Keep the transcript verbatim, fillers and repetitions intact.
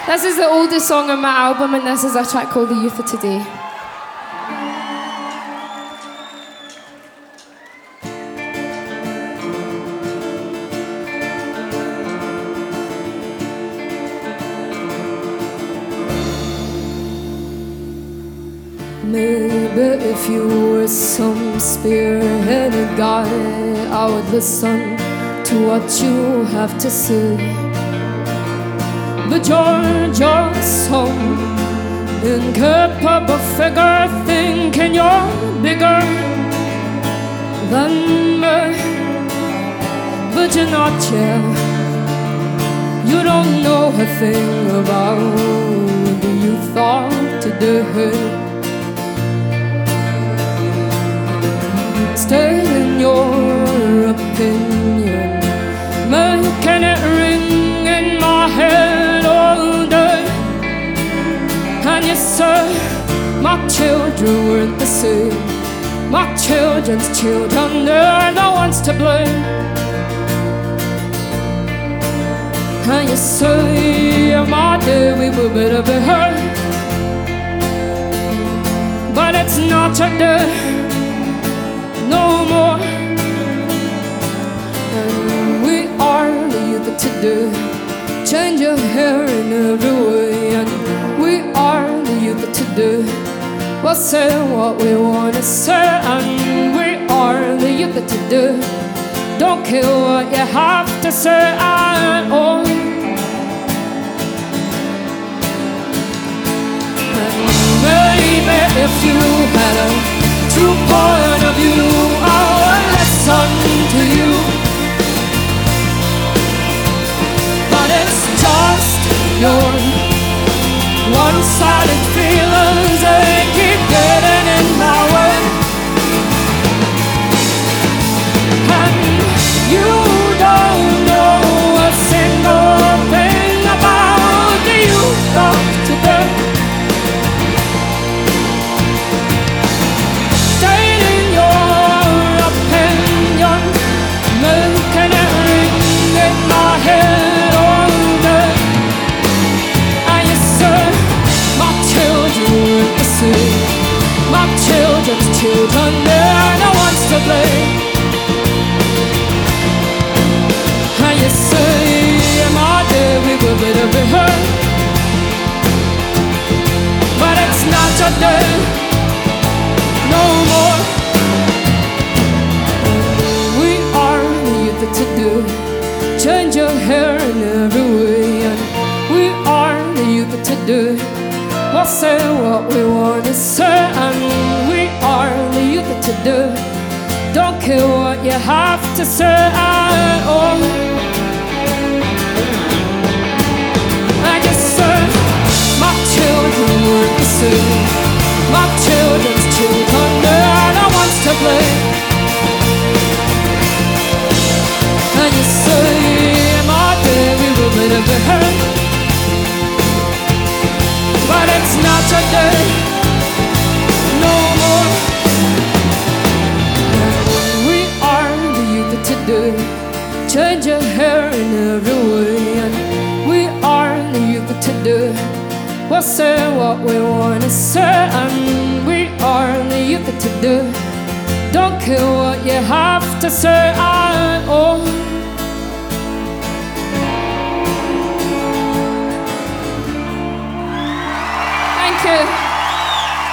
This is the oldest song on my album, and this is a track called The Youth of Today. Maybe if you were some spearheaded guy, I would listen to what you have to say. But you're just some incapable figure, thinking you're bigger than me. But you're not yet. You don't know a thing about the youth of today. Stay in your opinion, making it ring in my head all day. And you say my children weren't the same. My children's children, they're the ones to blame. And you say my day we were better be hurt, but it's not your day no more. And we are the youth of today. Change your hair in every way. And we are the youth of today. We'll say what we want to say. And we are the youth of today. Don't care what you have to say at all. And maybe if you had a true point of view, I will listen to you. But it's just your one-sided feelings, they keep getting in my way. And you don't know a single thing about the youth of today. My children's children, they're the ones to blame. And you say my day we will better be hurt, but it's not your day no more. We are the youth of today. Change your hair in every way. And we are the youth of today. We'll say what we want to say. And we are the youth of today. Don't care what you have to say at all. I just said my children weren't the same. My children's children, they're the ones to blame. And you say my day we will better be hurt, but it's not your day no more. We are the youth of today. Change your hair in every way. And we are the youth of today. We'll say what we want to say. And we are the youth of today. Don't care what you have to say at all. Thank you.